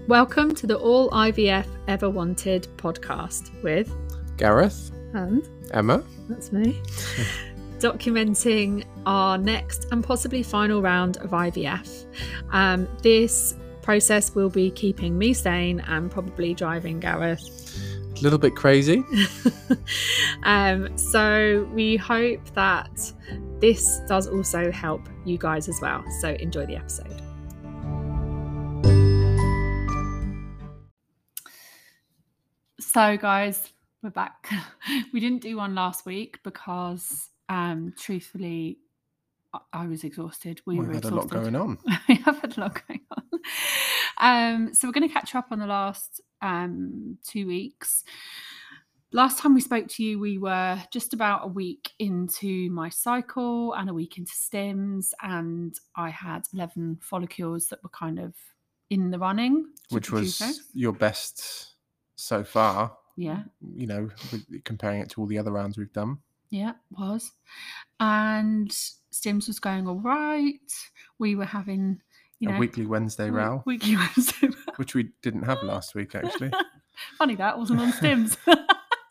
Welcome to the All IVF Ever Wanted podcast with Gareth and Emma. That's me. Documenting our next and possibly final round of IVF. This process will be keeping me sane and probably driving Gareth A little bit crazy. So we hope that this does also help you guys as well. So enjoy the episode. So guys, we're back. We didn't do one last week because truthfully I was exhausted. We were had exhausted. A lot going on. We have had a lot going on. So we're going to catch up on the last 2 weeks. Last time we spoke to you, we were just about a week into my cycle and a week into stims, and I had 11 follicles that were kind of in the running. Which was your best so far. Yeah. You know, comparing it to all the other rounds we've done. Yeah, it was. And stims was going all right. We were having, a weekly Wednesday row. Weekly Wednesday row. Which we didn't have last week, actually. Funny that wasn't on stims. But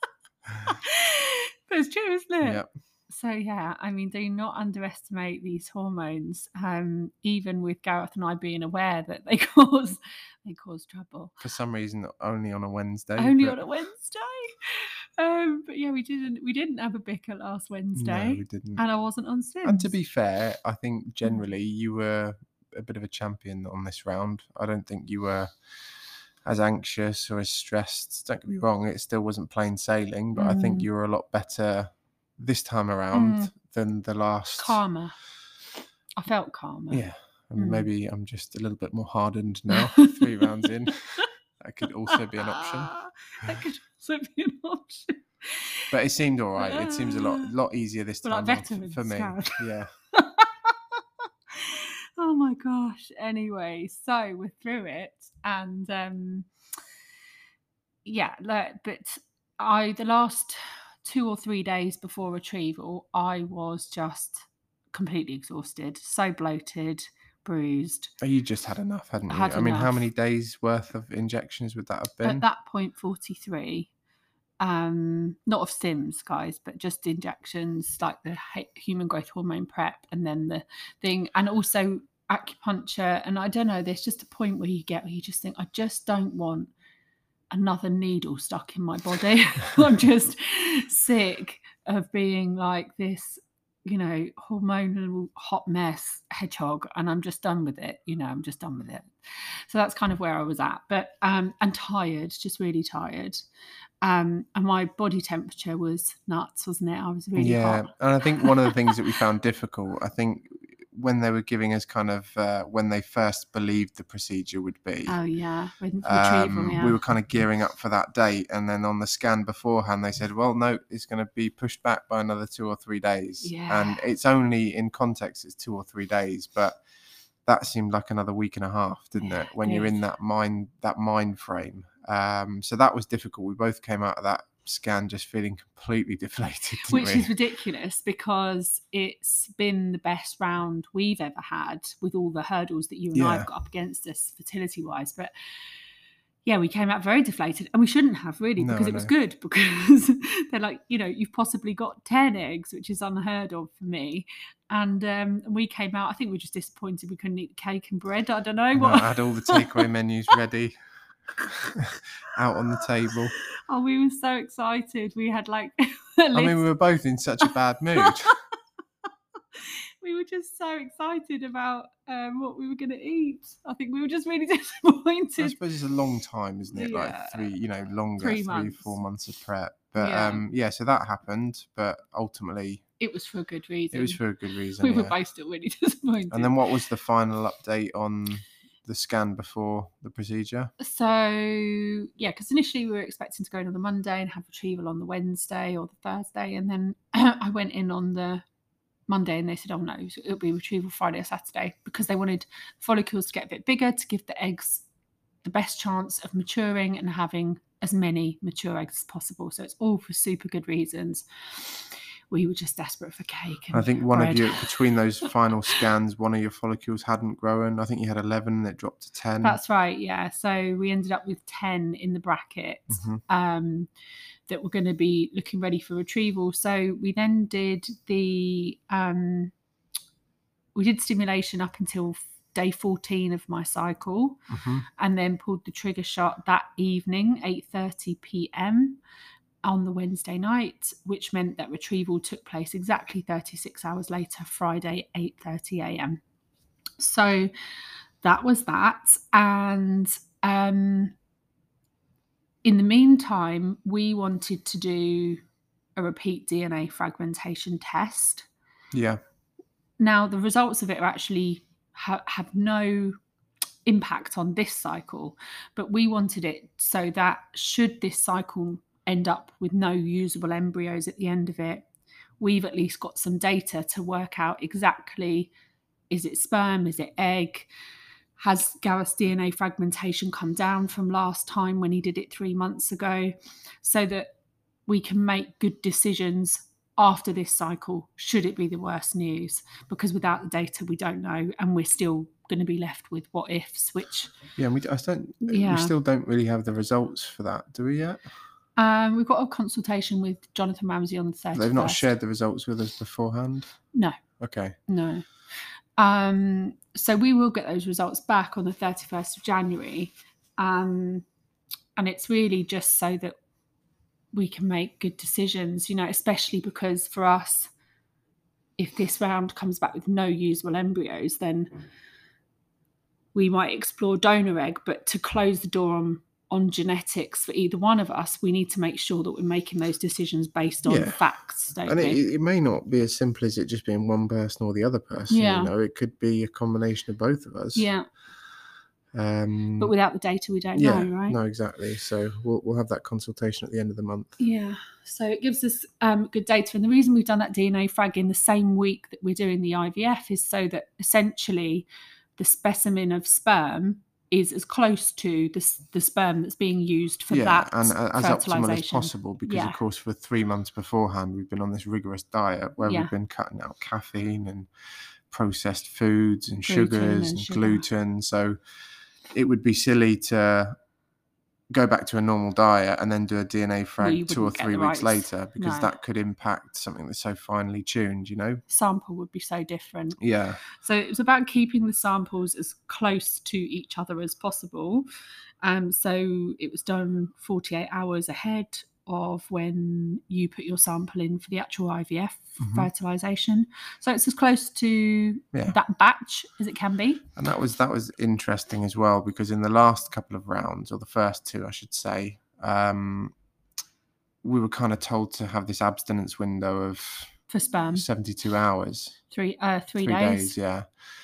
it's true, isn't it? Yeah. So yeah, I mean, do not underestimate these hormones. Even with Gareth and I being aware that they cause trouble. For some reason, only on a Wednesday. On a Wednesday. But yeah, we didn't have a bicker last Wednesday. No, we didn't. And I wasn't on stims. And to be fair, I think generally you were a bit of a champion on this round. I don't think you were as anxious or as stressed. Don't get me wrong, it still wasn't plain sailing, but I think you were a lot better this time around than the last. Calmer. I felt calmer. Yeah. And maybe I'm just a little bit more hardened now, 3 rounds in. That could also be an option. That could also be an option. But it seemed all right. It seems a lot easier this time for me. Yeah. Oh my gosh. Anyway, so we're through it. And the last 2 or 3 days before retrieval, I was just completely exhausted, so bloated, bruised. You just had enough, hadn't you? I mean, how many days worth of injections would that have been? At that point, 43. Not of stims, guys, but just injections, like the human growth hormone prep, and then the thing, and also acupuncture. And I don't know, there's just a point where you just think, I just don't want another needle stuck in my body. I'm just sick of being like this, hormonal hot mess hedgehog, and I'm just done with it. I'm just done with it. So that's kind of where I was at, but and tired, just really tired. And my body temperature was nuts, wasn't it? I was really hot. And I think one of the things that we found difficult, I think, when they were giving us kind of when they first believed the procedure would be. Oh yeah, retrieval, yeah. We were kind of gearing up for that date, and then on the scan beforehand they said, well, no, it's going to be pushed back by another 2 or 3 days. Yeah. And it's only, in context, it's 2 or 3 days, but that seemed like another week and a half, didn't it? When you're in that mind frame. So that was difficult. We both came out of that scan just feeling completely deflated, which is ridiculous because it's been the best round we've ever had with all the hurdles that you and I have got up against us fertility wise. But yeah, we came out very deflated, and we shouldn't have really, because it was good, because they're like, you've possibly got 10 eggs, which is unheard of for me. And we came out, I think we were just disappointed we couldn't eat cake and bread. I don't know. I had all the takeaway menus ready out on the table. Oh, we were so excited. We had like we were both in such a bad mood. We were just so excited about what we were going to eat. I think we were just really disappointed. I suppose it's a long time, isn't it? Like 3, longer, 3 4 months of prep. But so that happened, but ultimately it was for a good reason. We were both still really disappointed. And then what was the final update on the scan before the procedure? So because initially we were expecting to go in on the Monday and have retrieval on the Wednesday or the Thursday, and then I went in on the Monday and they said, oh no, it'll be retrieval Friday or Saturday, because they wanted follicles to get a bit bigger to give the eggs the best chance of maturing and having as many mature eggs as possible. So it's all for super good reasons. we were just desperate for cake and I think one bread. of you, between those final scans, one of your follicles hadn't grown. I think you had 11 and it dropped to 10. That's right, yeah. So we ended up with 10 in the bracket that were going to be looking ready for retrieval. So we then did we did stimulation up until day 14 of my cycle, and then pulled the trigger shot that evening, 8:30 p.m. on the Wednesday night, which meant that retrieval took place exactly 36 hours later, Friday, 8:30 a.m. So that was that. And in the meantime, we wanted to do a repeat DNA fragmentation test. Yeah. Now, the results of it are actually have no impact on this cycle, but we wanted it so that should this cycle end up with no usable embryos at the end of it, we've at least got some data to work out exactly, is it sperm, is it egg, has Gareth's DNA fragmentation come down from last time when he did it 3 months ago, so that we can make good decisions after this cycle, should it be the worst news, because without the data we don't know, and we're still going to be left with what ifs, which we still don't really have the results for that, do we yet? We've got a consultation with Jonathan Ramsey on the 31st. They've not shared the results with us beforehand? No. Okay. No. So we will get those results back on the 31st of January. And it's really just so that we can make good decisions, especially because for us, if this round comes back with no usable embryos, then we might explore donor egg. But to close the door on genetics for either one of us, we need to make sure that we're making those decisions based on facts, don't we? It may not be as simple as it just being one person or the other person. It could be a combination of both of us. But without the data we don't know, right? No, exactly. So we'll have that consultation at the end of the month. So it gives us good data, and the reason we've done that DNA frag in the same week that we're doing the IVF is so that essentially the specimen of sperm is as close to the sperm that's being used for that and as optimal as fertilisation. possible, because of course for 3 months beforehand we've been on this rigorous diet where we've been cutting out caffeine and processed foods and sugars and gluten. So it would be silly to go back to a normal diet and then do a DNA frag 2 or 3 weeks later, because that could impact something that's so finely tuned, Sample would be so different. Yeah. So it was about keeping the samples as close to each other as possible. So it was done 48 hours ahead of when you put your sample in for the actual IVF fertilisation. So it's as close to that batch as it can be. And that was interesting as well, because in the last couple of rounds, or the first 2, I should say, we were kind of told to have this abstinence window of for sperm 72 hours. 3 days. Yeah.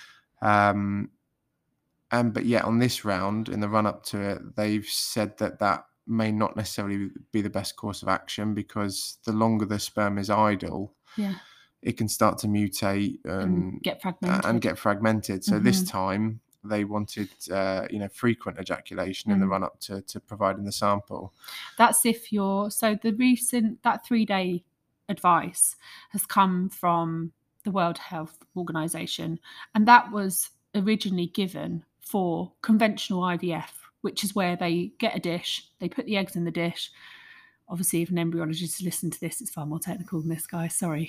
But on this round, in the run up to it, they've said that may not necessarily be the best course of action, because the longer the sperm is idle, it can start to mutate and get fragmented. So this time they wanted frequent ejaculation in the run up to providing the sample. That's if that 3-day advice has come from the World Health Organization, and that was originally given for conventional IVF, which is where they get a dish, they put the eggs in the dish. Obviously, if an embryologist listens to this, it's far more technical than this guy, sorry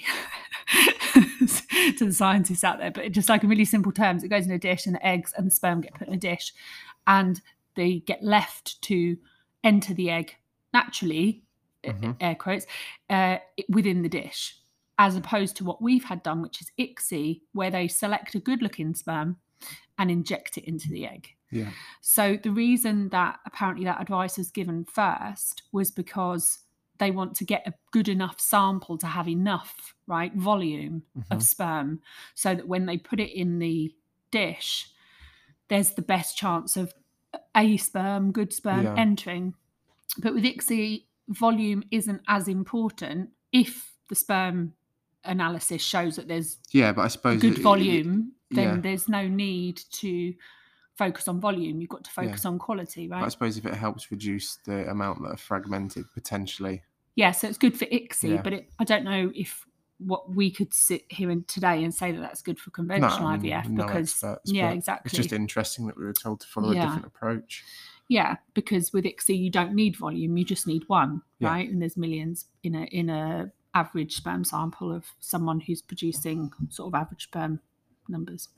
to the scientists out there, but just like in really simple terms, it goes in a dish and the eggs and the sperm get put in a dish, and they get left to enter the egg naturally, air quotes, within the dish, as opposed to what we've had done, which is ICSI, where they select a good looking sperm and inject it into the egg. Yeah. So the reason that apparently that advice was given first was because they want to get a good enough sample to have enough, volume of sperm, so that when they put it in the dish, there's the best chance of good sperm entering. But with ICSI, volume isn't as important if the sperm analysis shows that there's but I suppose good volume, then there's no need to focus on volume. You've got to focus on quality, right? I suppose if it helps reduce the amount that are fragmented potentially. So it's good for ICSI, but I don't know if what we could sit here today and say that that's good for conventional IVF no because experts, yeah, but exactly. It's just interesting that we were told to follow a different approach. Yeah, because with ICSI you don't need volume, you just need one, Yeah. right? And there's millions in a average sperm sample of someone who's producing sort of average sperm numbers.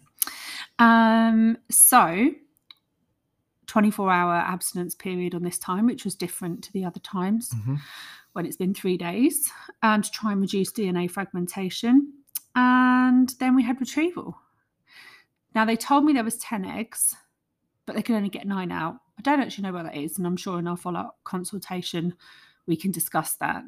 So 24-hour abstinence period on this time, which was different to the other times when it's been 3 days, and to try and reduce DNA fragmentation. And then we had retrieval. Now, they told me there was 10 eggs, but they could only get 9 out. I don't actually know what that is, and I'm sure in our follow-up consultation we can discuss that.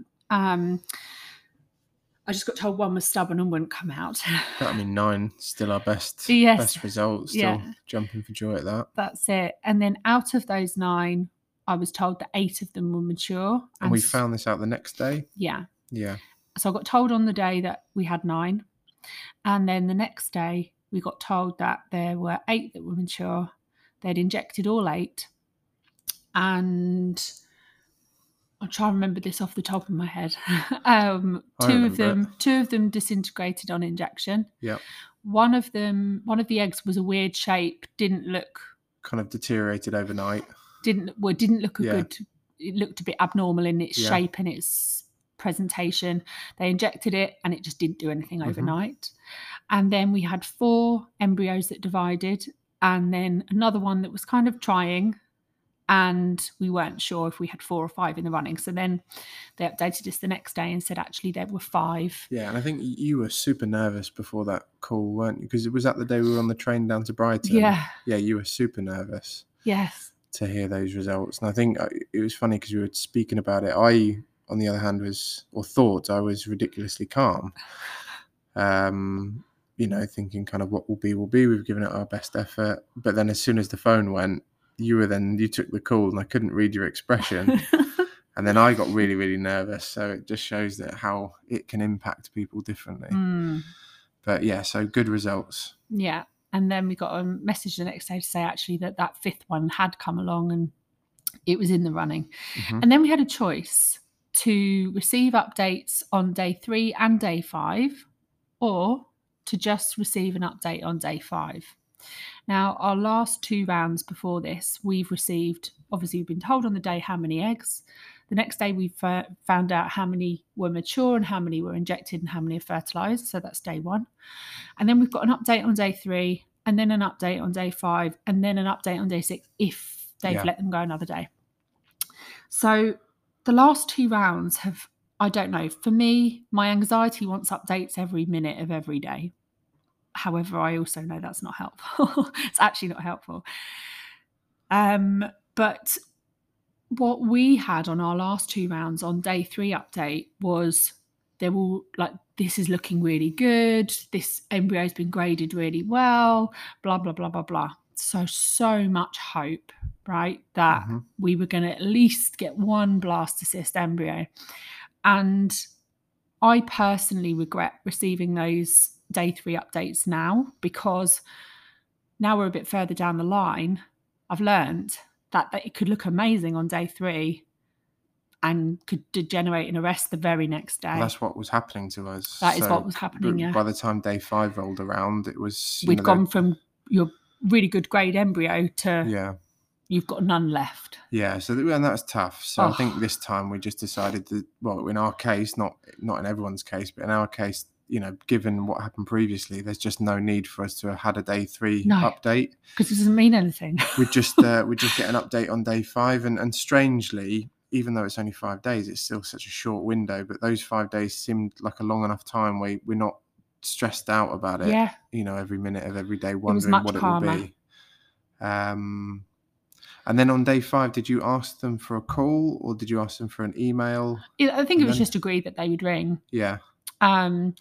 I just got told one was stubborn and wouldn't come out. But I mean, 9 still our best result. Still jumping for joy at that. That's it. And then out of those 9, I was told that 8 of them were mature. And we found this out the next day? Yeah. Yeah. So I got told on the day that we had 9. And then the next day we got told that there were 8 that were mature. They'd injected all 8. And I'll try and remember this off the top of my head. Two of them disintegrated on injection. Yeah. One of the eggs was a weird shape, didn't look, kind of deteriorated overnight. Didn't look good. It looked a bit abnormal in its shape and its presentation. They injected it and it just didn't do anything overnight. And then we had 4 embryos that divided, and then another one that was kind of trying, and we weren't sure if we had 4 or 5 in the running. So then they updated us the next day and said actually there were 5. Yeah, and I think you were super nervous before that call, weren't you? Because it was that the day we were on the train down to Brighton. Yeah. Yeah, you were super nervous. Yes. To hear those results. And I think it was funny because we were speaking about it. I, on the other hand, thought I was ridiculously calm. Thinking kind of what will be. We've given it our best effort. But then as soon as the phone went, you took the call and I couldn't read your expression. And then I got really, really nervous. So it just shows that how it can impact people differently. But yeah, so good results. Yeah. And then we got a message the next day to say actually that 5th one had come along and it was in the running. And then we had a choice to receive updates on day 3 and day 5, or to just receive an update on day 5. Now, our last 2 rounds before this, we've been told on the day how many eggs. The next day, we found out how many were mature and how many were injected and how many are fertilised. So that's day 1. And then we've got an update on day 3, and then an update on day 5, and then an update on day 6 if they've let them go another day. So the last 2 rounds have, I don't know, for me, my anxiety wants updates every minute of every day. However, I also know that's not helpful. It's actually not helpful. But what we had on our last 2 rounds on day 3 update was they're all like, this is looking really good. This embryo's been graded really well, blah, blah, blah, blah, blah. So much hope, right? That we were going to at least get 1 blastocyst embryo. And I personally regret receiving those day 3 updates now, because now we're a bit further down the line. I've learned that it could look amazing on day 3 and could degenerate and arrest the very next day. Well, that's what was happening to us. That is what was happening, yeah. By the time day 5 rolled around, it was... We'd gone from your really good grade embryo to you've got none left. Yeah, and that's tough. So I think this time we just decided that, well, in our case, not in everyone's case, but in our case, given what happened previously, there's just no need for us to have had a day 3 update. Because it doesn't mean anything. we just get an update on day 5, and strangely, even though it's only 5 days, it's still such a short window. But those 5 days seemed like a long enough time where we're not stressed out about it. Yeah. Every minute of every day, wondering what it will be. And then on day 5, did you ask them for a call or did you ask them for an email? I think it was just agreed that they would ring. Yeah. But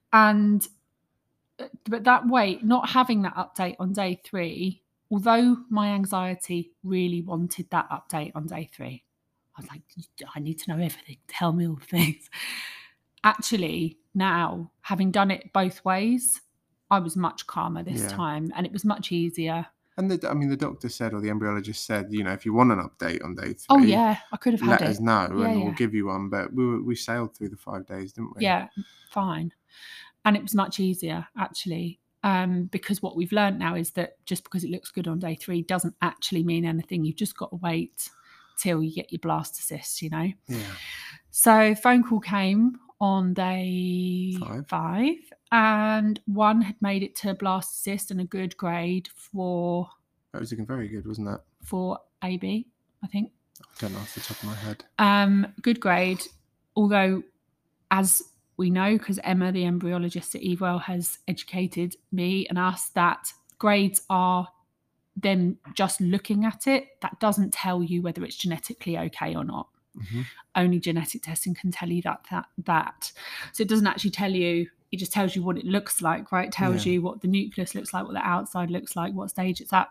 that way, not having that update on day 3, although my anxiety really wanted that update on day 3, I was like, I need to know everything. Tell me all the things. Actually, now, having done it both ways, I was much calmer this time, and it was much easier. And the doctor said, or the embryologist said, if you want an update on day 3, Oh yeah, I could have had let it. us know Yeah, and yeah. we'll give you one. But we sailed through the 5 days, didn't we? Yeah, fine. And it was much easier actually, because what we've learned now is that just because it looks good on day 3 doesn't actually mean anything. You've just got to wait till you get your blastocysts, Yeah. So phone call came on day 5 and one had made it to blastocyst and a good grade for... That was looking very good, wasn't it? For AB, I think. I don't know off the top of my head. Good grade, although as we know, because Emma, the embryologist at Evewell, has educated me and us that grades are them just looking at it. That doesn't tell you whether it's genetically okay or not. Mm-hmm. Only genetic testing can tell you that. So it doesn't actually tell you, it just tells you what it looks like, right? It tells you what the nucleus looks like, what the outside looks like, what stage it's at.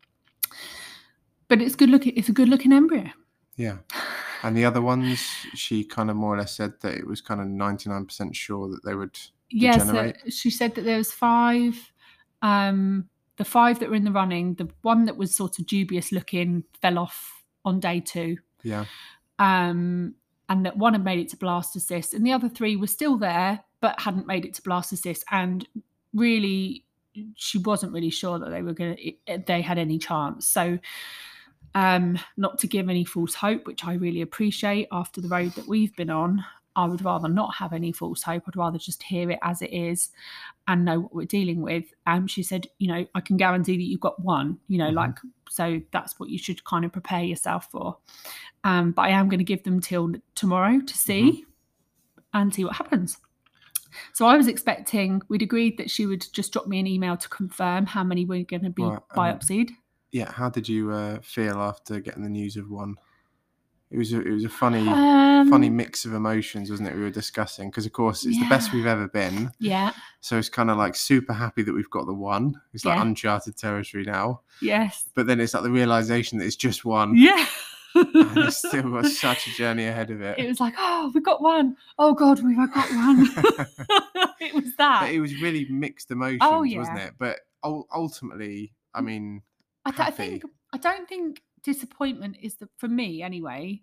But it's good looking. It's a good looking embryo. Yeah. And the other ones, she kind of more or less said that it was kind of 99% sure that they would degenerate. So she said that there was 5. The 5 that were in the running, the one that was sort of dubious looking fell off on day 2. Yeah. And that one had made it to blastocyst, and the other 3 were still there but hadn't made it to blastocyst. And really, she wasn't really sure that they had any chance. So. Not to give any false hope, which I really appreciate after the road that we've been on. I would rather not have any false hope. I'd rather just hear it as it is and know what we're dealing with. She said, I can guarantee that you've got one, so that's what you should kind of prepare yourself for. But I am going to give them till tomorrow to see and see what happens. So I was expecting, we'd agreed that she would just drop me an email to confirm how many were going to be biopsied. Yeah, how did you feel after getting the news of one? It was a funny mix of emotions, wasn't it? We were discussing, because of course it's the best we've ever been. Yeah. So it's kind of like super happy that we've got the one. It's like uncharted territory now. Yes. But then it's like the realization that it's just one. Yeah. And it's still got such a journey ahead of it. It was like, oh, we've got one. Oh God, we've got one. It was that. But it was really mixed emotions, wasn't it? But ultimately, I mean. I don't think disappointment is for me anyway.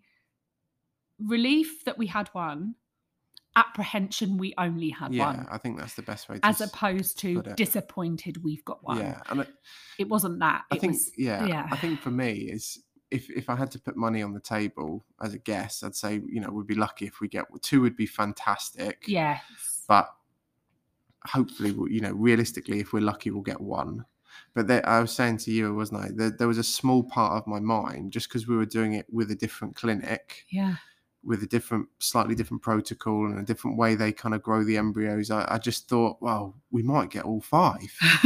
Relief that we had one, apprehension we only had one. Yeah, I think that's the best way to as opposed to disappointed we've got one. Yeah, and it wasn't that. I think for me is if I had to put money on the table as a guess, I'd say we'd be lucky if we get 2. Would be fantastic. Yes, but hopefully, realistically, if we're lucky, we'll get 1. But I was saying to you, wasn't I? There was a small part of my mind, just because we were doing it with a different clinic, with a slightly different protocol and a different way they kind of grow the embryos. I just thought, well, we might get all 5.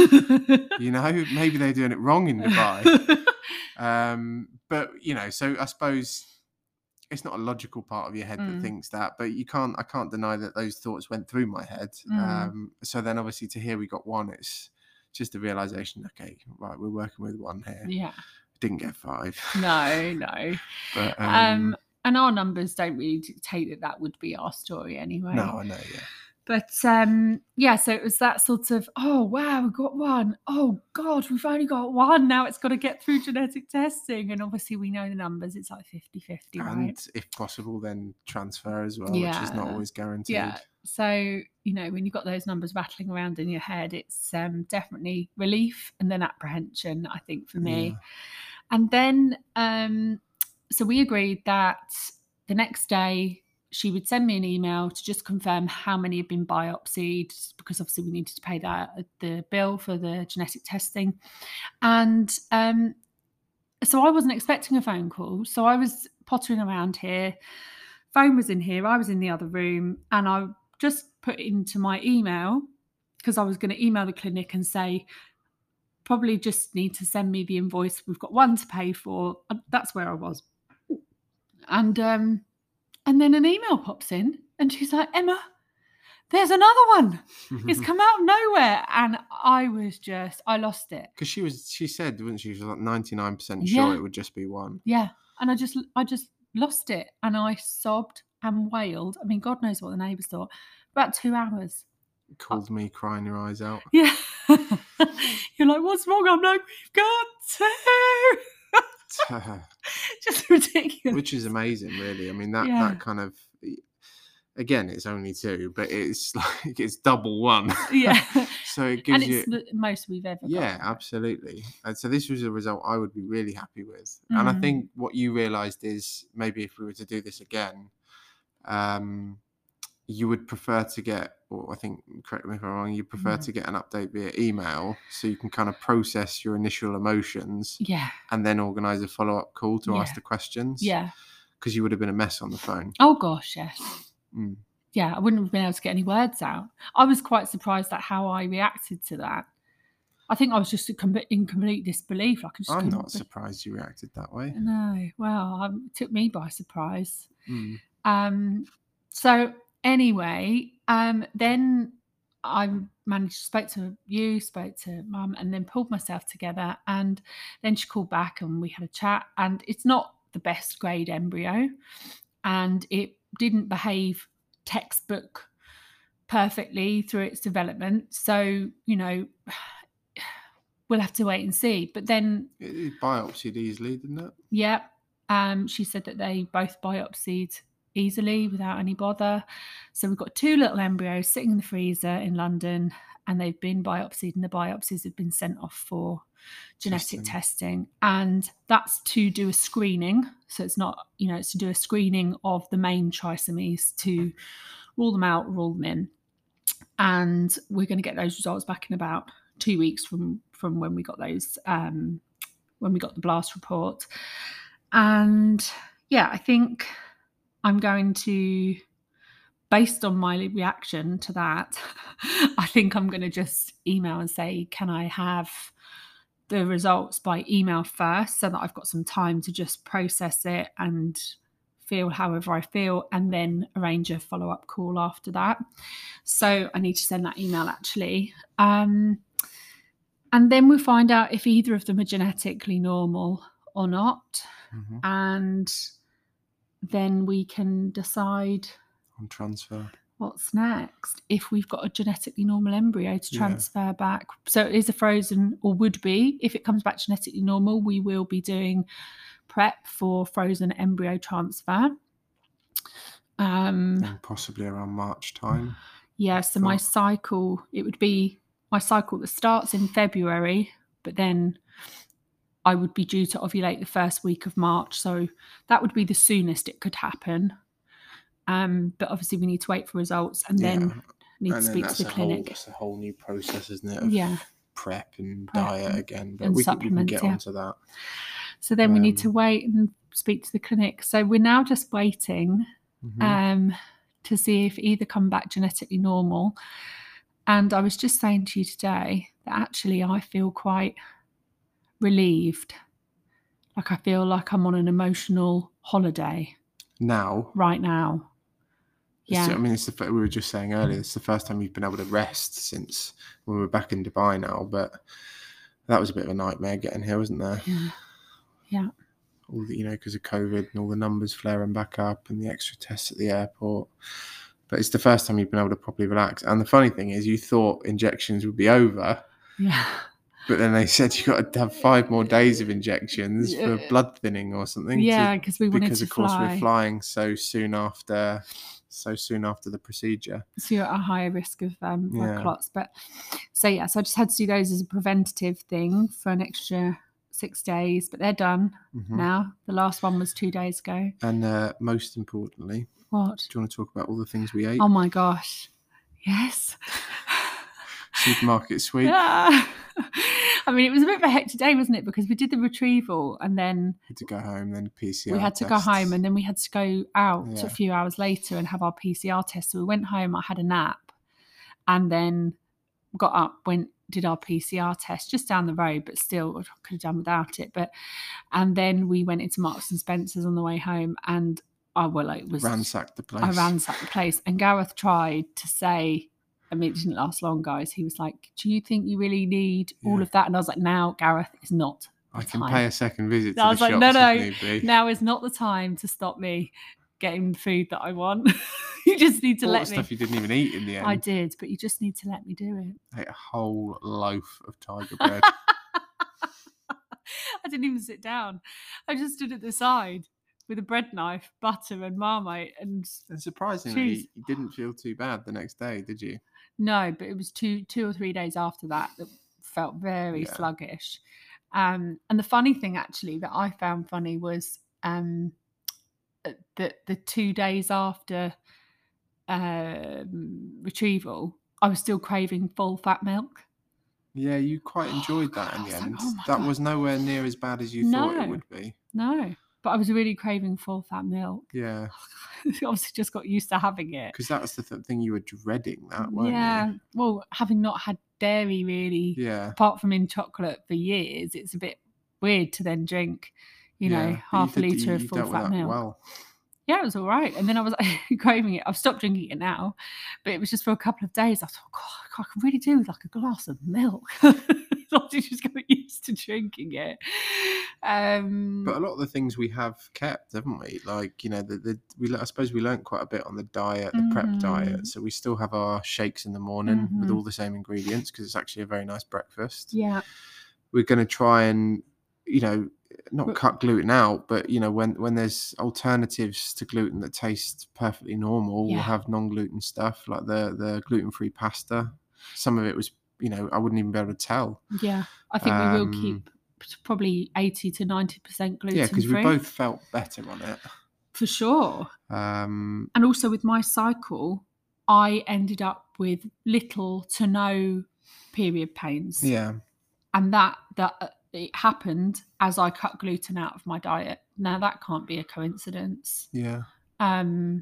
Maybe they're doing it wrong in Dubai. But so I suppose it's not a logical part of your head that thinks that, but I can't deny that those thoughts went through my head. So then obviously to hear we got 1, it's just a realization, okay, right, we're working with 1 here. Yeah. Didn't get 5. No. But, and our numbers don't really dictate that would be our story anyway. No, I know, yeah. But so it was that sort of, oh wow, we've got 1. Oh God, we've only got 1. Now it's got to get through genetic testing. And obviously we know the numbers, it's like 50-50, right? And if possible, then transfer as well, which is not always guaranteed. Yeah. So, when you've got those numbers rattling around in your head, it's definitely relief and then apprehension, I think, for me. Yeah. And then, so we agreed that the next day she would send me an email to just confirm how many had been biopsied, because obviously we needed to pay the bill for the genetic testing. And so I wasn't expecting a phone call. So I was pottering around here. Phone was in here. I was in the other room. And I just put into my email, because I was going to email the clinic and say, probably just need to send me the invoice. We've got 1 to pay for. That's where I was. And then an email pops in and she's like, Emma, there's another one. It's come out of nowhere. And I lost it. Because she said, wasn't she? She was like 99% sure it would just be 1. Yeah. And I just lost it. And I sobbed and wailed. I mean, God knows what the neighbours thought. About 2 hours. called me crying your eyes out. Yeah. You're like, what's wrong? I'm like, we've got two. Just ridiculous. Which is amazing, really. I mean, that Yeah. that kind of, again, it's only two, but it's like it's double one. Yeah. So it gives And you. it's the most we've ever Yeah, got. absolutely. And so this was a result I would be really happy with. And I think what you realised is maybe if we were to do this again, you would prefer to get, or I think, correct me if I'm wrong, you prefer to get an update via email so you can kind of process your initial emotions Yeah. and then organise a follow-up call to ask the questions. Yeah. Because you would have been a mess on the phone. Oh, gosh, yes. Mm. Yeah, I wouldn't have been able to get any words out. I was quite surprised at how I reacted to that. I think I was just in complete disbelief. Like, I'm not surprised you reacted that way. No, well, it took me by surprise. Mm. So anyway, then I managed to spoke to Mum, and then pulled myself together. And then she called back, and we had a chat. And it's not the best grade embryo, and it didn't behave textbook perfectly through its development. So, we'll have to wait and see. But then it biopsied easily, didn't it? Yeah. She said that they both biopsied easily without any bother. So we've got two little embryos sitting in the freezer in London, and they've been biopsied, and the biopsies have been sent off for genetic testing. And that's to do a screening. So it's not, it's to do a screening of the main trisomies to rule them out, rule them in. And we're going to get those results back in about 2 weeks from when we got those, when we got the blast report. And yeah, I think I'm going to, based on my reaction to that, I think I'm going to just email and say, can I have the results by email first, so that I've got some time to just process it and feel however I feel, and then arrange a follow-up call after that. So I need to send that email actually. And then we'll find out if either of them are genetically normal or not. Mm-hmm. And then we can decide on transfer what's next, if we've got a genetically normal embryo to transfer back. So it is a frozen, or would be, if it comes back genetically normal, we will be doing prep for frozen embryo transfer. And possibly around March time. Yeah, so my cycle that starts in February, but then I would be due to ovulate the first week of March. So that would be the soonest it could happen. But obviously we need to wait for results, and then need to speak to the clinic. That's a whole new process, isn't it? Of prep and diet again. But and we can get onto that. So then we need to wait and speak to the clinic. So we're now just waiting to see if either come back genetically normal. And I was just saying to you today that actually I feel quite relieved. Like I feel like I'm on an emotional holiday. Right now. Yeah. I mean, we were just saying earlier, it's the first time you've been able to rest since when we're back in Dubai now. But that was a bit of a nightmare getting here, wasn't there? Yeah. All the, because of COVID and all the numbers flaring back up and the extra tests at the airport. But it's the first time you've been able to properly relax. And the funny thing is, you thought injections would be over. Yeah. But then they said you got to have 5 more days of injections for blood thinning or something. Yeah, because we wanted to fly. Because of course we're flying so soon after the procedure. So you're at a higher risk of blood clots. But so I just had to do those as a preventative thing for an extra 6 days. But they're done now. The last one was 2 days ago. And most importantly, what? Do you want to talk about all the things we ate? Oh my gosh, yes. Supermarket sweep. Yeah. I mean, it was a bit of a hectic day, wasn't it? Because we did the retrieval and then we had to go home, then PCR. We had to go home and then we had to go out a few hours later and have our PCR test. So we went home, I had a nap, and then got up, did our PCR test just down the road, but still I could have done without it. And then we went into Marks and Spencer's on the way home, and ransacked the place. I ransacked the place, and Gareth tried to say, I mean, it didn't last long, guys. He was like, do you think you really need all of that? And I was like, now, Gareth, is not the I can time. pay a second visit to I was the like, shops no, if need be. Now is not the time to stop me getting food that I want. You just need to All let the me. stuff you didn't even eat in the end. I did, but you just need to let me do it. I ate a whole loaf of tiger bread. I didn't even sit down. I just stood at the side with a bread knife, butter and Marmite, and surprisingly, cheese. you didn't feel too bad the next day, did you? No, but it was two or 3 days after that felt very sluggish. And the funny thing actually that I found funny was that the 2 days after retrieval, I was still craving full fat milk. Yeah, you quite enjoyed that in the end. Like, oh my that God. was nowhere near as bad as you thought it would be. No, but I was really craving full fat milk. Yeah. Obviously just got used to having it. Because that's the thing you were dreading, that, weren't you? Well, having not had dairy really, apart from in chocolate for years, it's a bit weird to then drink, half a litre of full fat milk. Well. Yeah, it was all right. And then I was craving it. I've stopped drinking it now, but it was just for a couple of days. I thought, God, I could really do with like a glass of milk. I just got used to drinking it. But a lot of the things we have kept, haven't we? Like, I suppose we learnt quite a bit on the diet, the prep diet. So we still have our shakes in the morning with all the same ingredients because it's actually a very nice breakfast. Yeah. We're going to try and, not cut gluten out, but when there's alternatives to gluten that taste perfectly normal, we'll have non-gluten stuff like the gluten-free pasta. Some of it was, I wouldn't even be able to tell. Yeah, I think we will keep probably 80 to 90% gluten-free. Yeah, because we both felt better on it. For sure. And also with my cycle, I ended up with little to no period pains. Yeah. And that it happened as I cut gluten out of my diet. Now that can't be a coincidence. Yeah. And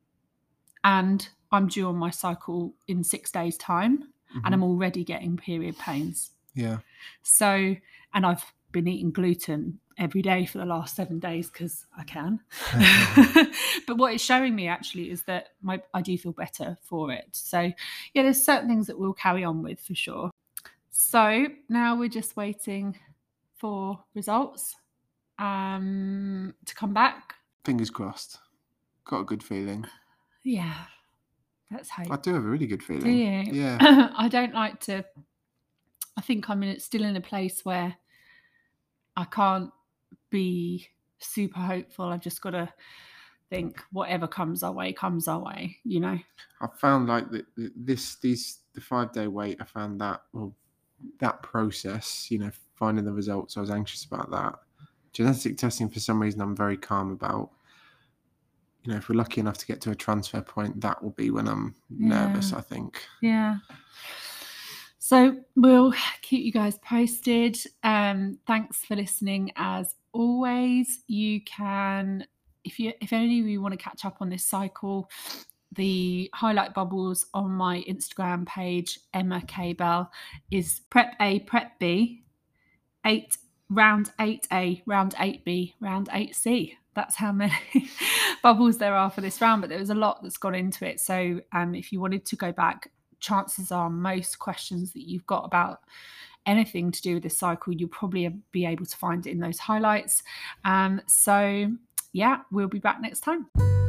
I'm due on my cycle in 6 days' time, and I'm already getting period pains. Yeah. So, and I've been eating gluten every day for the last 7 days because I can. But what it's showing me actually is that I do feel better for it. So, yeah, there's certain things that we'll carry on with for sure. So now we're just waiting for results to come back. Fingers crossed. Got a good feeling. Yeah, let's hope. I do have a really good feeling. Do you? Yeah. I don't like to. I think I'm still in a place where I can't be super hopeful. I've just got to think whatever comes our way, I found like the 5-day wait. I found that process, finding the results. I was anxious about that. Genetic testing, for some reason, I'm very calm about. If we're lucky enough to get to a transfer point, that will be when I'm nervous, I think. Yeah. So we'll keep you guys posted. Thanks for listening. As always, you can, if any of you want to catch up on this cycle, the highlight bubbles on my Instagram page, Emma K. Bell, is Prep A, Prep B, round 8A, round 8B, round 8C. That's how many bubbles there are for this round, but there was a lot that's gone into it. So if you wanted to go back, chances are most questions that you've got about anything to do with this cycle, you'll probably be able to find it in those highlights. So yeah, we'll be back next time.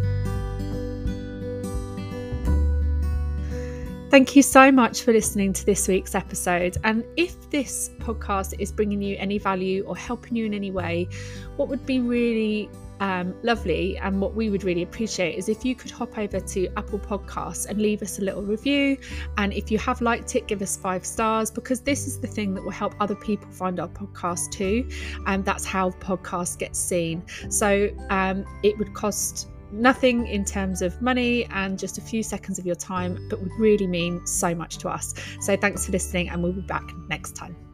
Thank you so much for listening to this week's episode. And if this podcast is bringing you any value or helping you in any way, what would be really lovely and what we would really appreciate is if you could hop over to Apple Podcasts and leave us a little review. And if you have liked it, give us 5 stars, because this is the thing that will help other people find our podcast too. And that's how the podcast gets seen. So it would cost nothing in terms of money and just a few seconds of your time, but would really mean so much to us. So thanks for listening, and we'll be back next time.